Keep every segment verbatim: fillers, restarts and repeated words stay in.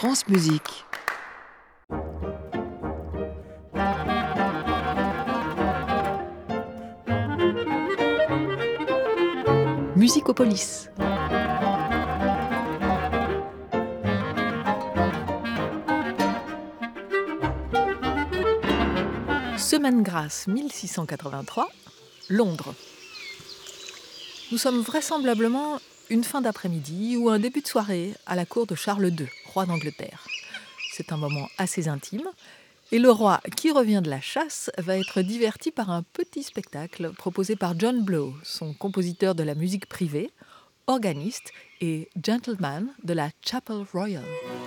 France Musique. Musicopolis. Semaine grasse mille six cent quatre-vingt-trois, Londres. Nous sommes vraisemblablement une fin d'après-midi ou un début de soirée à la cour de Charles deux, roi d'Angleterre. C'est un moment assez intime et le roi, qui revient de la chasse, va être diverti par un petit spectacle proposé par John Blow, son compositeur de la musique privée, organiste et gentleman de la Chapel Royal.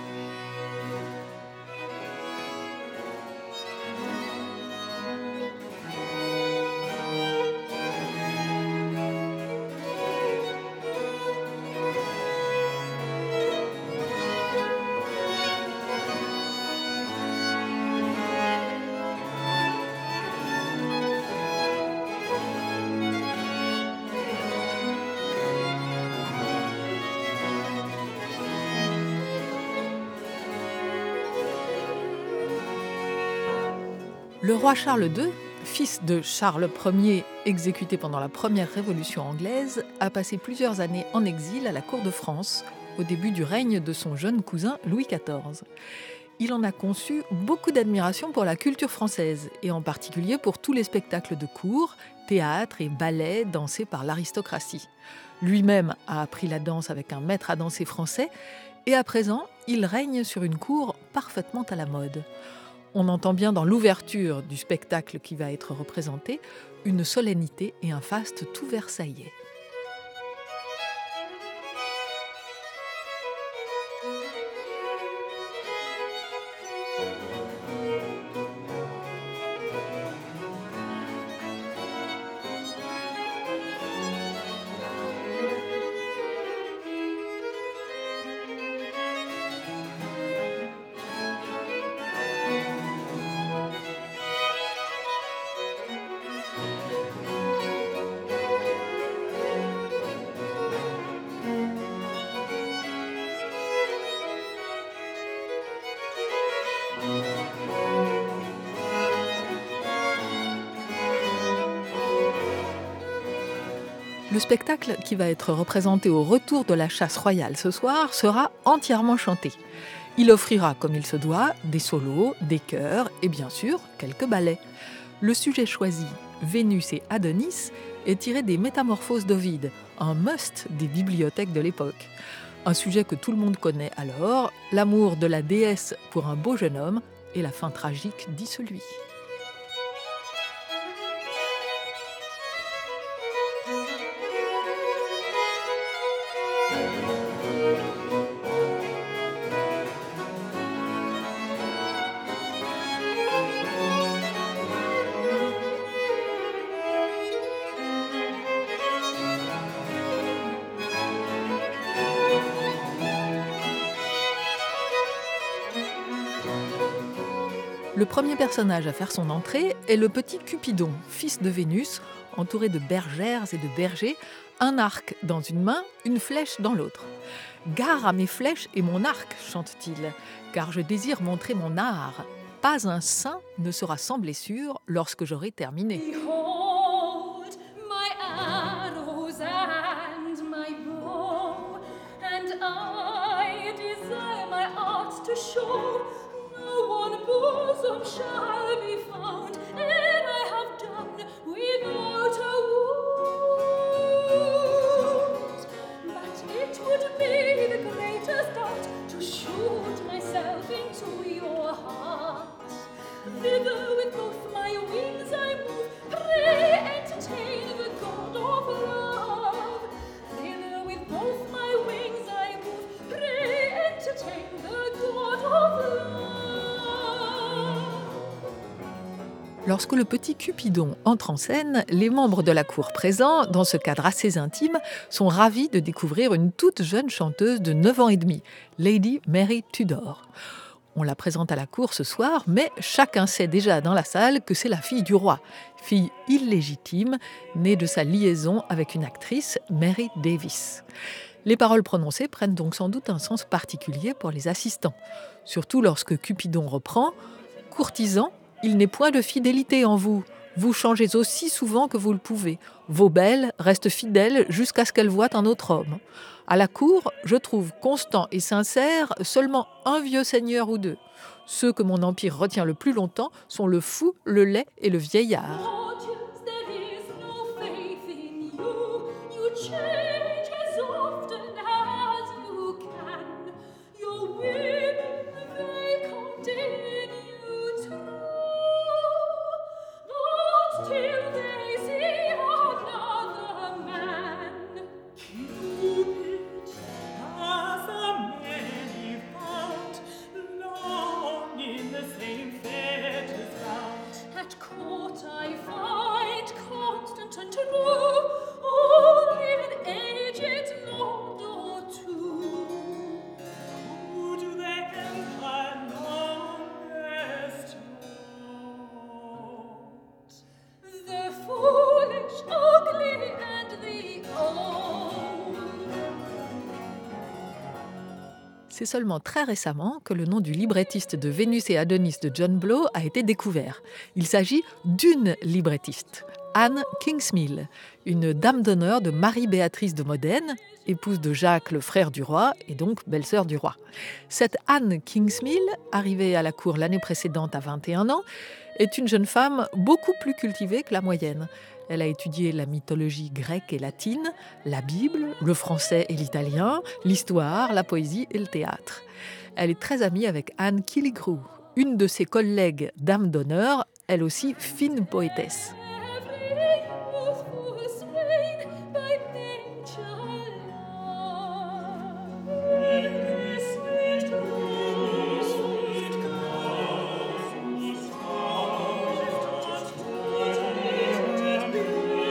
Le roi Charles deux, fils de Charles Ier, exécuté pendant la première révolution anglaise, a passé plusieurs années en exil à la cour de France, au début du règne de son jeune cousin Louis quatorze. Il en a conçu beaucoup d'admiration pour la culture française, et en particulier pour tous les spectacles de cour, théâtre et ballets dansés par l'aristocratie. Lui-même a appris la danse avec un maître à danser français, et à présent, il règne sur une cour parfaitement à la mode. On entend bien dans l'ouverture du spectacle qui va être représenté une solennité et un faste tout versaillais. Le spectacle qui va être représenté au retour de la chasse royale ce soir sera entièrement chanté. Il offrira, comme il se doit, des solos, des chœurs et bien sûr quelques ballets. Le sujet choisi, Vénus et Adonis, est tiré des Métamorphoses d'Ovide, un must des bibliothèques de l'époque. Un sujet que tout le monde connaît alors, l'amour de la déesse pour un beau jeune homme et la fin tragique d'y celui. Le premier personnage à faire son entrée est le petit Cupidon, fils de Vénus, entouré de bergères et de bergers, un arc dans une main, une flèche dans l'autre. « Gare à mes flèches et mon arc », chante-t-il, « car je désire montrer mon art. Pas un saint ne sera sans blessure lorsque j'aurai terminé. » Behold my arrows and my bow, and I desire my art to show. No one bosom shall be found, ere I have done without a wound. But it would be the greatest art to shoot myself into your heart. Thither with both my wings I move, pray entertain the God of love. Thither with both my wings I move, pray entertain the God of love. Lorsque le petit Cupidon entre en scène, les membres de la cour présents, dans ce cadre assez intime, sont ravis de découvrir une toute jeune chanteuse de neuf ans et demi, Lady Mary Tudor. On la présente à la cour ce soir, mais chacun sait déjà dans la salle que c'est la fille du roi, fille illégitime, née de sa liaison avec une actrice, Mary Davis. Les paroles prononcées prennent donc sans doute un sens particulier pour les assistants, surtout lorsque Cupidon reprend « Courtisans, il n'est point de fidélité en vous. Vous changez aussi souvent que vous le pouvez. Vos belles restent fidèles jusqu'à ce qu'elles voient un autre homme. À la cour, je trouve constant et sincère seulement un vieux seigneur ou deux. Ceux que mon empire retient le plus longtemps sont le fou, le laid et le vieillard. » Audience, there is no faith in you. You change as often as you can. Your women, they continue true. Not till they see another man. Cupid has a many found, long in the same fetters bound. At court I find constant and true, only an aged lord or two. Who do the empire longest hold? The foolish, ugly, and the old. C'est seulement très récemment que le nom du librettiste de Vénus et Adonis de John Blow a été découvert. Il s'agit d'une librettiste, Anne Kingsmill, une dame d'honneur de Marie-Béatrice de Modène, épouse de Jacques, le frère du roi, et donc belle-sœur du roi. Cette Anne Kingsmill, arrivée à la cour l'année précédente à vingt et un ans, est une jeune femme beaucoup plus cultivée que la moyenne. Elle a étudié la mythologie grecque et latine, la Bible, le français et l'italien, l'histoire, la poésie et le théâtre. Elle est très amie avec Anne Killigrew, une de ses collègues dames d'honneur, elle aussi fine poétesse. Every youthful swain by nature loved. Every sweet rose, sweet girl, whose heart doth wait, wait,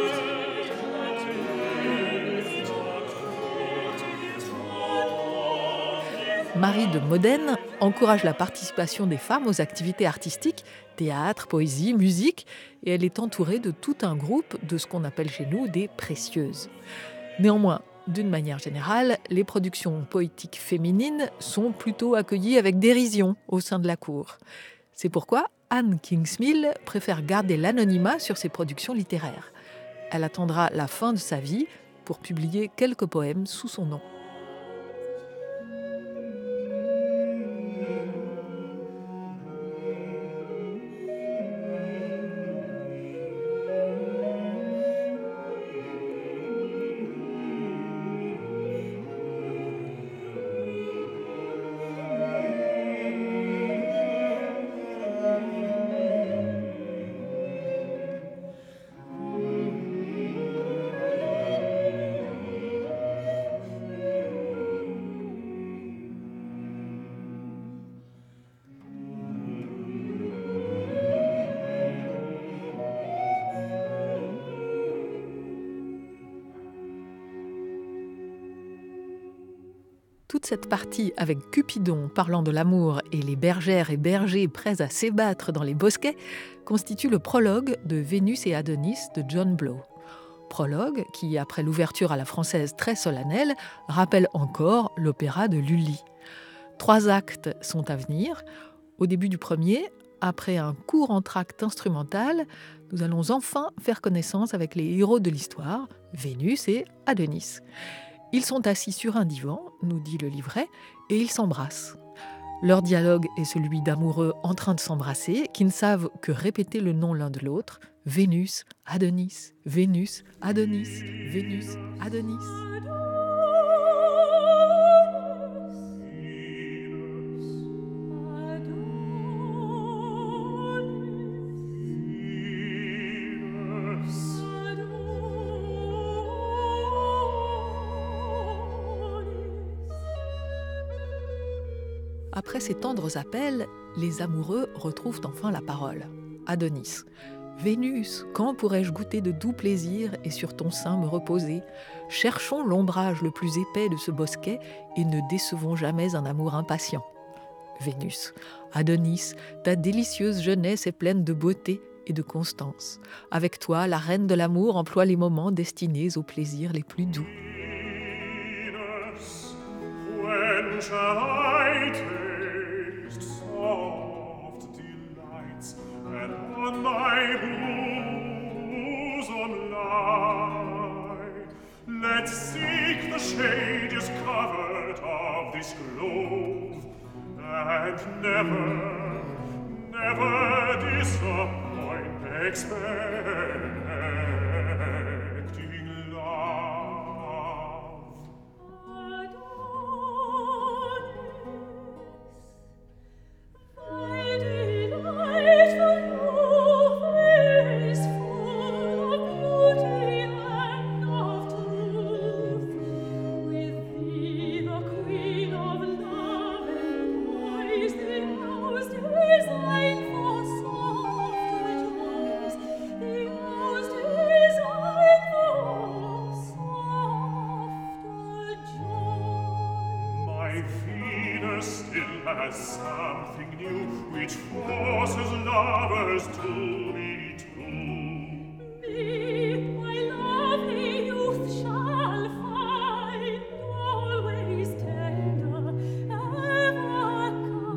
Marie de Modène encourage la participation des femmes aux activités artistiques, théâtre, poésie, musique, et elle est entourée de tout un groupe de ce qu'on appelle chez nous des précieuses. Néanmoins, d'une manière générale, les productions poétiques féminines sont plutôt accueillies avec dérision au sein de la cour. C'est pourquoi Anne Kingsmill préfère garder l'anonymat sur ses productions littéraires. Elle attendra la fin de sa vie pour publier quelques poèmes sous son nom. Toute cette partie avec Cupidon parlant de l'amour et les bergères et bergers prêts à s'ébattre dans les bosquets constitue le prologue de Vénus et Adonis de John Blow. Prologue qui, après l'ouverture à la française très solennelle, rappelle encore l'opéra de Lully. Trois actes sont à venir. Au début du premier, après un court entracte instrumental, nous allons enfin faire connaissance avec les héros de l'histoire, Vénus et Adonis. Ils sont assis sur un divan, nous dit le livret, et ils s'embrassent. Leur dialogue est celui d'amoureux en train de s'embrasser, qui ne savent que répéter le nom l'un de l'autre. Vénus, Adonis, Vénus, Adonis, Vénus, Adonis. Après ces tendres appels, les amoureux retrouvent enfin la parole. Adonis. Vénus, quand pourrais-je goûter de doux plaisirs et sur ton sein me reposer? Cherchons l'ombrage le plus épais de ce bosquet et ne décevons jamais un amour impatient. Vénus. Adonis, ta délicieuse jeunesse est pleine de beauté et de constance. Avec toi, la reine de l'amour emploie les moments destinés aux plaisirs les plus doux. shall I taste soft delights, and on my bosom lie. Let's seek the shadiest covert of this grove, and never, never disappoint expecting love. Adonis, thy delightful youth is full of beauty and of truth. With thee, the queen of love, employs the house designed for softer joys, the house designed for softer joys. My Venus still has something new which forces lovers to be true. Me, my lovely youth, shall find always tender, ever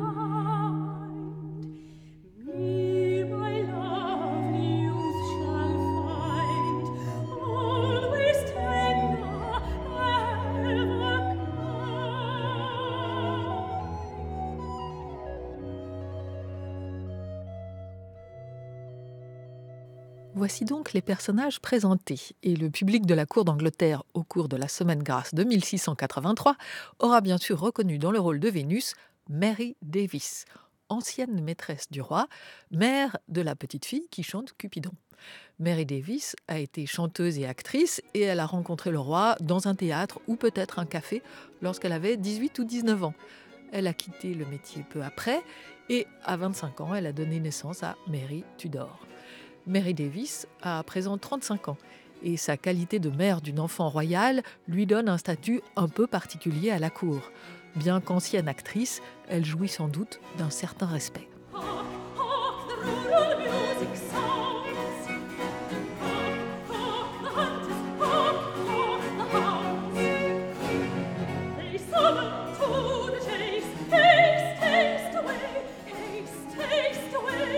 kind. Me, my lovely youth, shall find always tender, ever kind. Voici donc les personnages présentés, et le public de la cour d'Angleterre au cours de la Semaine Grasse de mille six cent quatre-vingt-trois aura bien sûr reconnu dans le rôle de Vénus Mary Davis, ancienne maîtresse du roi, mère de la petite fille qui chante Cupidon. Mary Davis a été chanteuse et actrice, et elle a rencontré le roi dans un théâtre ou peut-être un café lorsqu'elle avait dix-huit ou dix-neuf ans. Elle a quitté le métier peu après, et à vingt-cinq ans, elle a donné naissance à Mary Tudor. Mary Davis a à présent trente-cinq ans, et sa qualité de mère d'une enfant royale lui donne un statut un peu particulier à la cour. Bien qu'ancienne actrice, elle jouit sans doute d'un certain respect. Hark, hark, the rural music sounds. Hark, hark, the hunters, hark, hark, the hounds. They summon to the chase, haste, haste away, haste, haste away.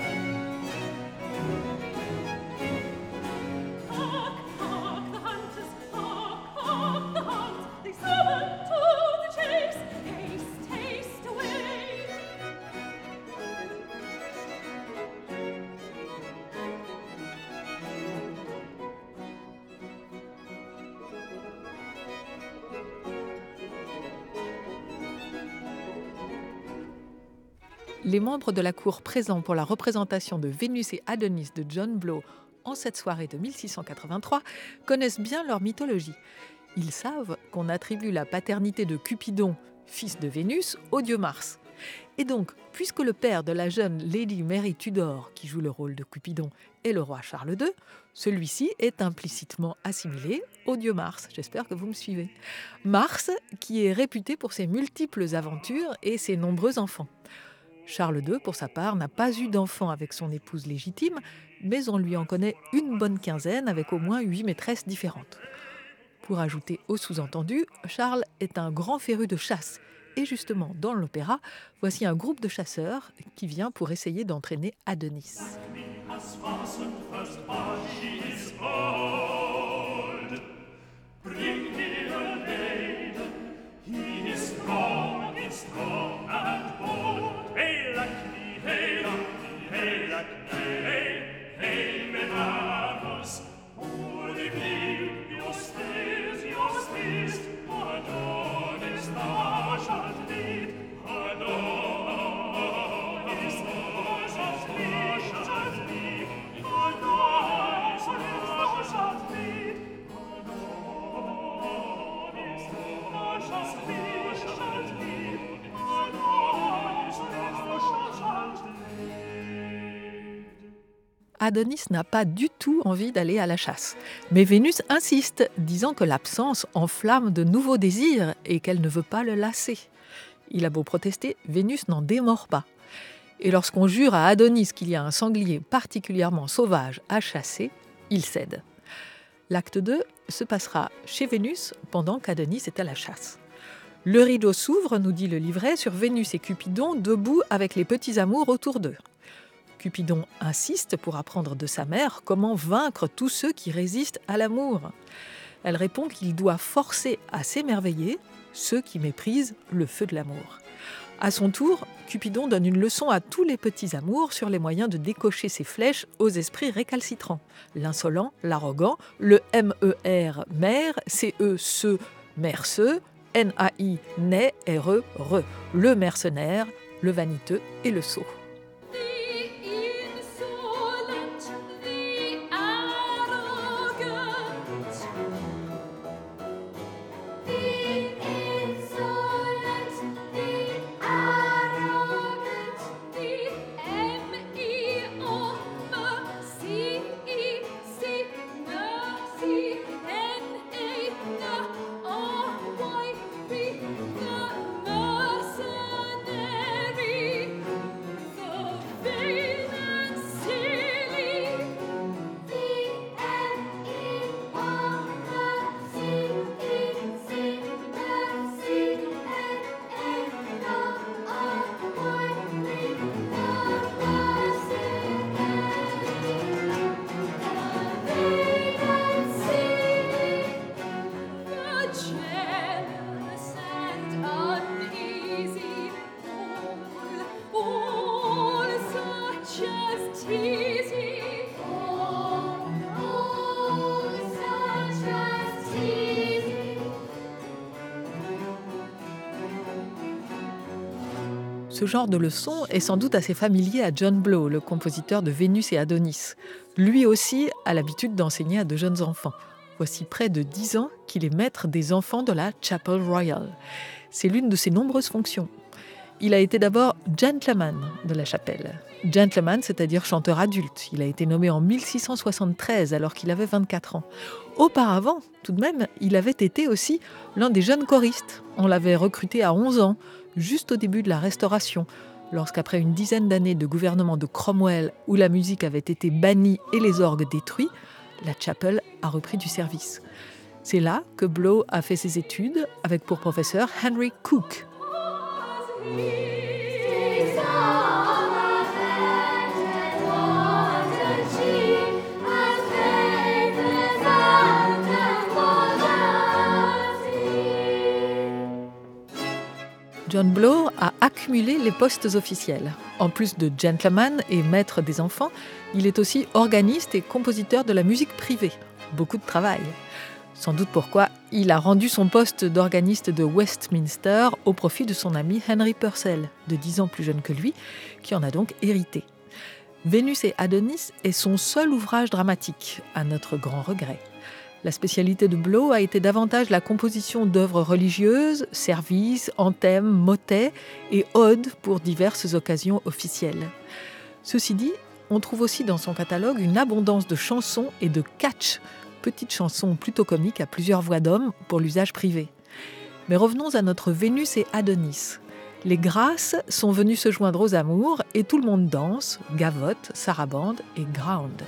Hark, hark, the hunters, hark, hark, the hounds. They summon to the chase, haste, haste away. Les membres de la cour présents pour la représentation de Vénus et Adonis de John Blow en cette soirée de mille six cent quatre-vingt-trois connaissent bien leur mythologie. Ils savent qu'on attribue la paternité de Cupidon, fils de Vénus, au dieu Mars. Et donc, puisque le père de la jeune Lady Mary Tudor, qui joue le rôle de Cupidon, est le roi Charles deux, celui-ci est implicitement assimilé au dieu Mars. J'espère que vous me suivez. Mars, qui est réputé pour ses multiples aventures et ses nombreux enfants. Charles deux, pour sa part, n'a pas eu d'enfant avec son épouse légitime, mais on lui en connaît une bonne quinzaine avec au moins huit maîtresses différentes. Pour ajouter au sous-entendu, Charles est un grand féru de chasse. Et justement, dans l'opéra, voici un groupe de chasseurs qui vient pour essayer d'entraîner Adonis. Has fastened first, but she is old. Bring me a maiden, he is strong, is strong and bold. Hey, Lackney, hey, Lackney, hey, Lackney, hey, hey, Menardos, pour les villes, justice, justice, Adonis, thou shalt lead, Adonis, thou shalt lead, shalt lead, Adonis, thou shalt lead, Adonis, thou shalt lead, shalt lead, Adonis, thou shalt lead. Adonis n'a pas du tout envie d'aller à la chasse. Mais Vénus insiste, disant que l'absence enflamme de nouveaux désirs et qu'elle ne veut pas le lasser. Il a beau protester, Vénus n'en démord pas. Et lorsqu'on jure à Adonis qu'il y a un sanglier particulièrement sauvage à chasser, il cède. L'acte deux se passera chez Vénus pendant qu'Adonis est à la chasse. Le rideau s'ouvre, nous dit le livret, sur Vénus et Cupidon debout avec les petits amours autour d'eux. Cupidon insiste pour apprendre de sa mère comment vaincre tous ceux qui résistent à l'amour. Elle répond qu'il doit forcer à s'émerveiller ceux qui méprisent le feu de l'amour. À son tour, Cupidon donne une leçon à tous les petits amours sur les moyens de décocher ses flèches aux esprits récalcitrants. L'insolent, l'arrogant, le M E R, mère, C E, ce, merceux, N A I, né, R E, re, le mercenaire, le vaniteux et le sot. Ce genre de leçon est sans doute assez familier à John Blow, le compositeur de Vénus et Adonis. Lui aussi a l'habitude d'enseigner à de jeunes enfants. Voici près de dix ans qu'il est maître des enfants de la Chapel Royal. C'est l'une de ses nombreuses fonctions. Il a été d'abord gentleman de la chapelle. Gentleman, c'est-à-dire chanteur adulte. Il a été nommé en mille six cent soixante-treize alors qu'il avait vingt-quatre ans. Auparavant, tout de même, il avait été aussi l'un des jeunes choristes. On l'avait recruté à onze ans, juste au début de la Restauration, lorsqu'après une dizaine d'années de gouvernement de Cromwell où la musique avait été bannie et les orgues détruits, la Chapel a repris du service. C'est là que Blow a fait ses études avec pour professeur Henry Cooke. John Blow a accumulé les postes officiels. En plus de gentleman et maître des enfants, il est aussi organiste et compositeur de la musique privée. Beaucoup de travail. Sans doute pourquoi il a rendu son poste d'organiste de Westminster au profit de son ami Henry Purcell, de dix ans plus jeune que lui, qui en a donc hérité. Vénus et Adonis est son seul ouvrage dramatique, à notre grand regret. La spécialité de Blow a été davantage la composition d'œuvres religieuses, services, anthèmes, motets et odes pour diverses occasions officielles. Ceci dit, on trouve aussi dans son catalogue une abondance de chansons et de catch, petites chansons plutôt comiques à plusieurs voix d'hommes pour l'usage privé. Mais revenons à notre Vénus et Adonis. Les grâces sont venues se joindre aux amours et tout le monde danse, gavote, sarabande et ground.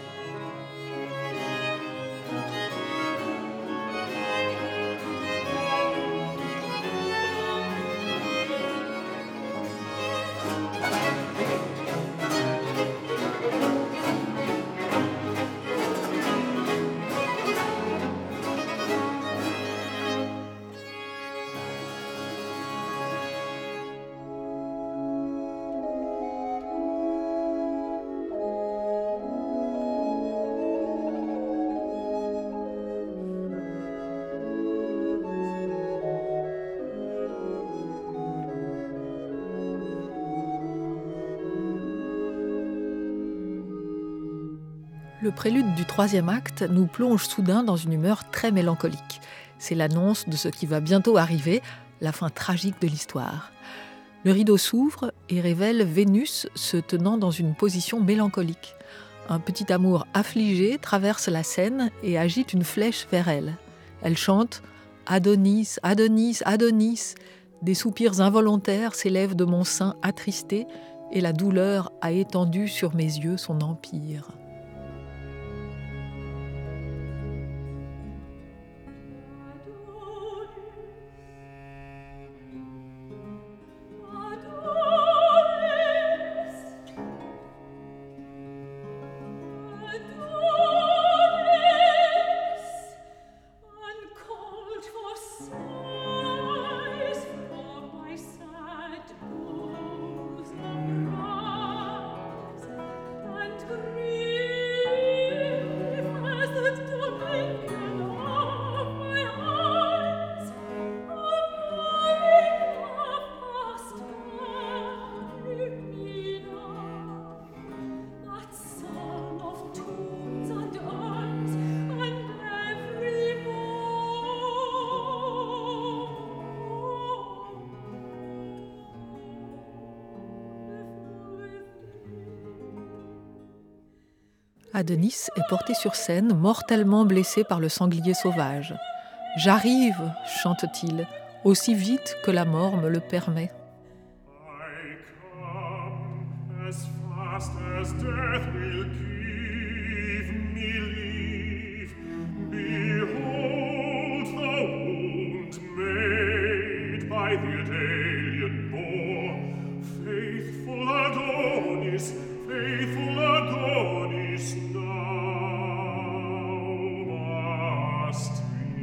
Le prélude du troisième acte nous plonge soudain dans une humeur très mélancolique. C'est l'annonce de ce qui va bientôt arriver, la fin tragique de l'histoire. Le rideau s'ouvre et révèle Vénus se tenant dans une position mélancolique. Un petit amour affligé traverse la scène et agite une flèche vers elle. Elle chante « Adonis, Adonis, Adonis ». Des soupirs involontaires s'élèvent de mon sein attristé et la douleur a étendu sur mes yeux son empire. Adonis est porté sur scène, mortellement blessé par le sanglier sauvage. « J'arrive !» chante-t-il, aussi vite que la mort me le permet. I come as fast as death will give me leave. Behold the wound made by the Idalian boar. Faithful Adonis, faithful Adonis, now must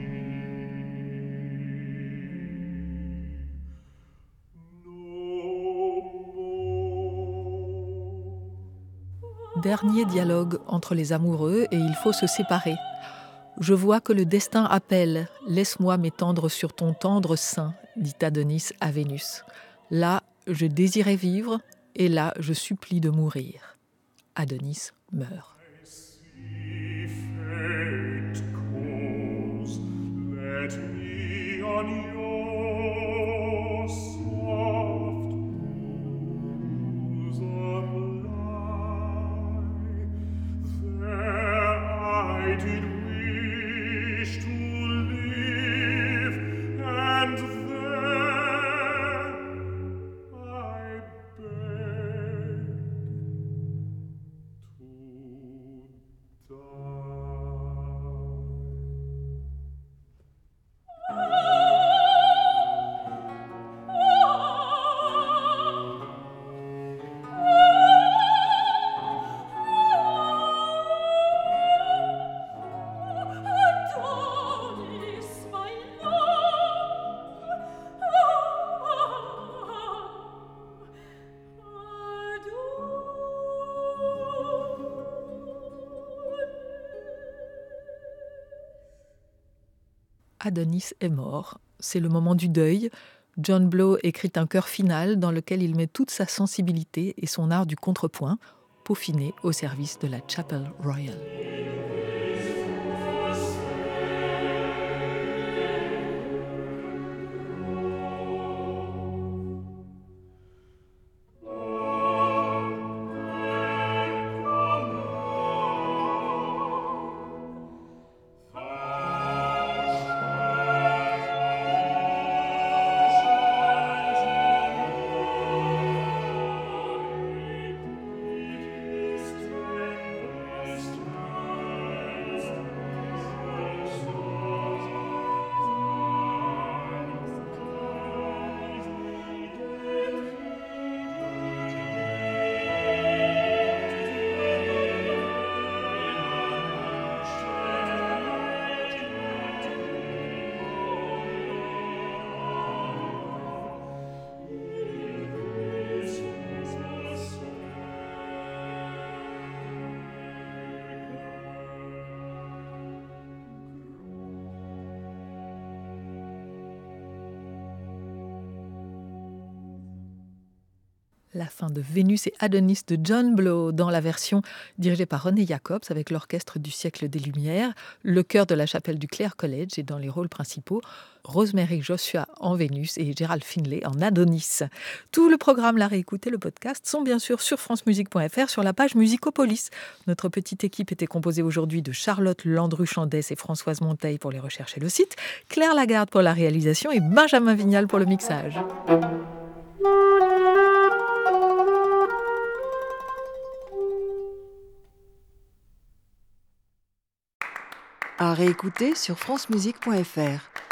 Dernier dialogue entre les amoureux et il faut se séparer. Je vois que le destin appelle. Laisse-moi m'étendre sur ton tendre sein, dit Adonis à Vénus. Là, je désirais vivre et là, je supplie de mourir. Adonis meurt. see fate calls. Let me on your soft bosom lie. There I did wish to live, and there I beg to Adonis, my love. Adonis est mort. C'est le moment du deuil. John Blow écrit un chœur final dans lequel il met toute sa sensibilité et son art du contrepoint, peaufiné au service de la Chapel Royal. La fin de Vénus et Adonis de John Blow dans la version dirigée par René Jacobs avec l'orchestre du siècle des Lumières, le chœur de la chapelle du Clare College et dans les rôles principaux, Rosemary Joshua en Vénus et Gérald Finlay en Adonis. Tout le programme, la réécoute et le podcast sont bien sûr sur francemusique point f r sur la page Musicopolis. Notre petite équipe était composée aujourd'hui de Charlotte Landru-Chandès et Françoise Monteil pour les recherches et le site, Claire Lagarde pour la réalisation et Benjamin Vignal pour le mixage. À réécouter sur francemusique point f r.